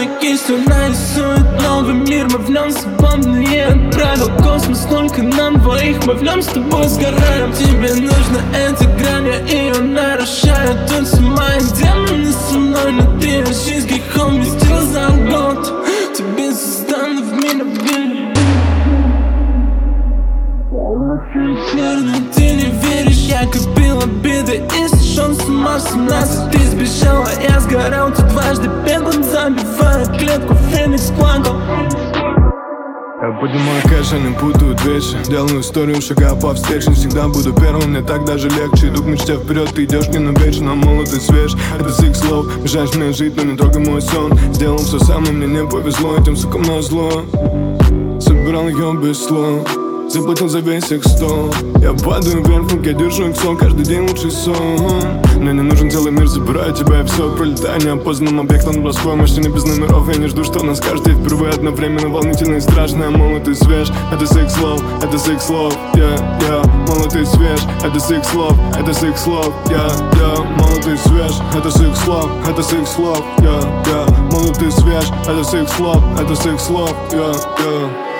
черной кистью нарисует новый мир. Мы в нем свободные, отправил космос только нам двоих. Мы в нем с тобой сгораем. Тебе нужно эти грани, я ее нарушаю. Тут все мои демоны со мной, но ты жизнь грехом вместил за год. Тебе создан в мире били. Наверное, ты не веришь, я копил обиды и сошел с ума в 17. Ты сбежала, я сгорал тут дважды бегом, забивая клетку, феникс плакал. Я поднимаю кэш, они путают вещи. Делаю историю, шагая по встрече. Всегда буду первым, мне так даже легче. Иду к мечте вперед, ты идешь не навечно. Молод и свеж, это six слов. Мешаешь мне жить, но не трогай мой сон. Сделал все самое, мне не повезло, этим сукам назло. Собирал ее без слов, заплатил за весь их стол. Я падаю вверх, я держу их сон. Каждый день лучший сон. Мне не нужен целый мир, забираю тебя и все. Пролетаю неопознанным объектом броской машине без номеров. Я не жду, что нас скажет, и впервые одновременно волнительно и страшно. Я молод и свеж, это six слов, это six слов. Я молод и свеж, это six слов, это six слов. Я молод и свеж, это six слов, это six слов. Я молод и свеж, это six слов, это six слов. Я